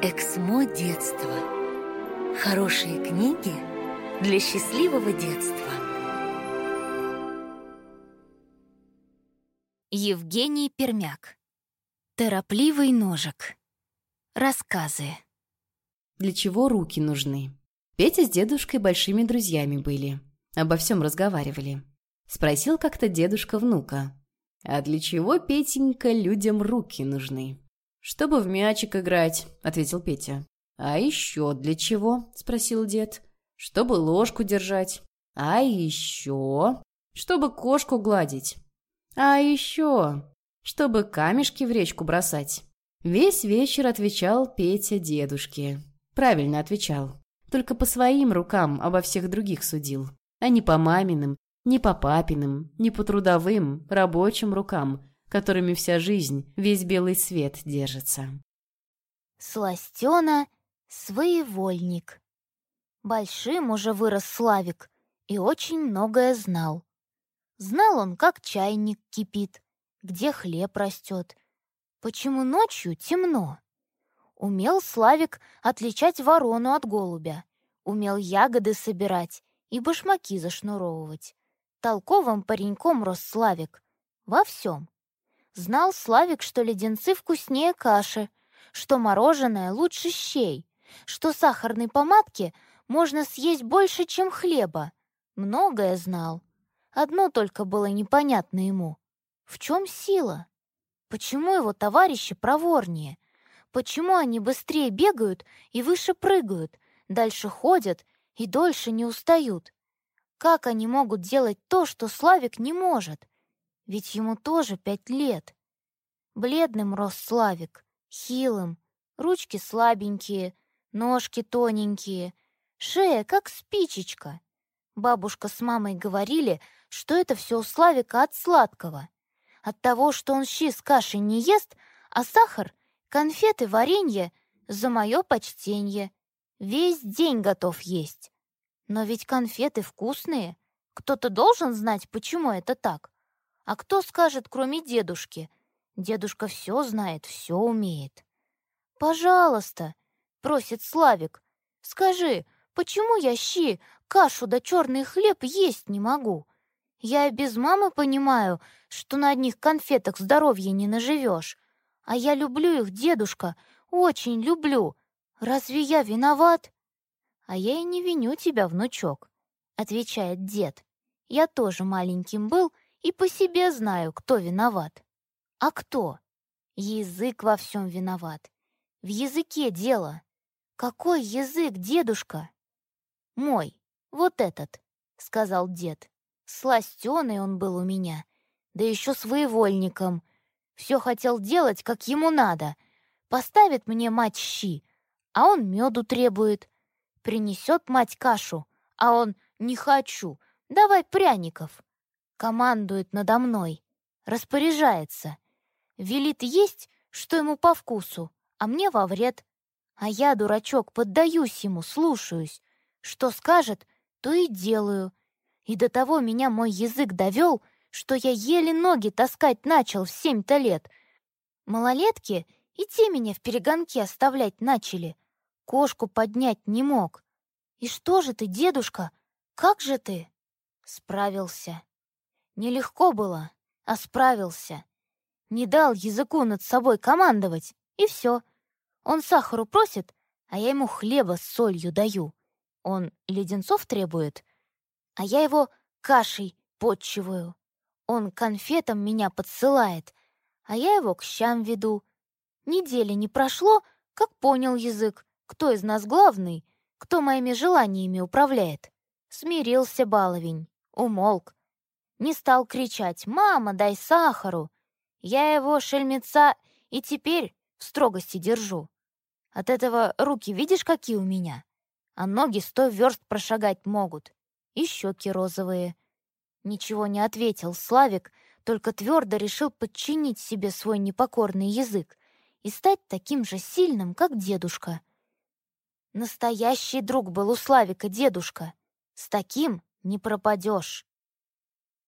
Эксмо детства. Хорошие книги для счастливого детства. Евгений Пермяк. Торопливый ножик. Рассказы. Для чего руки нужны? Петя с дедушкой большими друзьями были. Обо всем разговаривали. Спросил как-то дедушка внука: «А для чего, Петенька, людям руки нужны?» «Чтобы в мячик играть», — ответил Петя. «А еще для чего?» — спросил дед. «Чтобы ложку держать». «А еще?» «Чтобы кошку гладить». «А еще?» «Чтобы камешки в речку бросать». Весь вечер отвечал Петя дедушке. Правильно отвечал. Только по своим рукам обо всех других судил, а не по маминым, не по папиным, не по трудовым, рабочим рукам, которыми вся жизнь, весь белый свет держится. Сластена — своевольник. Большим уже вырос Славик и очень многое знал. Знал он, как чайник кипит, где хлеб растет, почему ночью темно. Умел Славик отличать ворону от голубя, умел ягоды собирать и башмаки зашнуровывать. Толковым пареньком рос Славик во всем. Знал Славик, что леденцы вкуснее каши, что мороженое лучше щей, что сахарной помадки можно съесть больше, чем хлеба. Многое знал. Одно только было непонятно ему. В чем сила? Почему его товарищи проворнее? Почему они быстрее бегают и выше прыгают, дальше ходят и дольше не устают? Как они могут делать то, что Славик не может? Ведь ему тоже 5 лет. Бледным рос Славик, хилым, ручки слабенькие, ножки тоненькие, шея как спичечка. Бабушка с мамой говорили, что это все у Славика от сладкого. От того, что он щи с кашей не ест, а сахар, конфеты, варенье за мое почтенье. Весь день готов есть. Но ведь конфеты вкусные. Кто-то должен знать, почему это так. А кто скажет, кроме дедушки? Дедушка все знает, все умеет. «Пожалуйста», — просит Славик, — «скажи, почему я щи, кашу да черный хлеб есть не могу? Я и без мамы понимаю, что на одних конфетах здоровья не наживешь. А я люблю их, дедушка, очень люблю. Разве я виноват?» «А я и не виню тебя, внучок», — отвечает дед. «Я тоже маленьким был и по себе знаю, кто виноват». «А кто?» «Язык во всем виноват. В языке дело». «Какой язык, дедушка?» «Мой, вот этот», — сказал дед. «Сластеный он был у меня, да еще своевольником. Все хотел делать, как ему надо. Поставит мне мать щи, а он меду требует. Принесет мать кашу, а он «не хочу, давай пряников». Командует надо мной, распоряжается. Велит есть, что ему по вкусу, а мне во вред. А я, дурачок, поддаюсь ему, слушаюсь. Что скажет, то и делаю. И до того меня мой язык довел, что я еле ноги таскать начал в 7-то лет. Малолетки и те меня в перегонке оставлять начали. Кошку поднять не мог. И что же ты, дедушка, как же ты? Справился. Нелегко было, а справился. Не дал языку над собой командовать, и все. Он сахару просит, а я ему хлеба с солью даю. Он леденцов требует, а я его кашей подчиваю. Он конфетам меня подсылает, а я его к щам веду. Недели не прошло, как понял язык, кто из нас главный, кто моими желаниями управляет. Смирился баловень, умолк. Не стал кричать «Мама, дай сахару!» Я его, шельмеца, и теперь в строгости держу. От этого руки видишь, какие у меня? А ноги 100 верст прошагать могут. И щеки розовые. Ничего не ответил Славик, только твердо решил подчинить себе свой непокорный язык и стать таким же сильным, как дедушка. Настоящий друг был у Славика дедушка. С таким не пропадешь.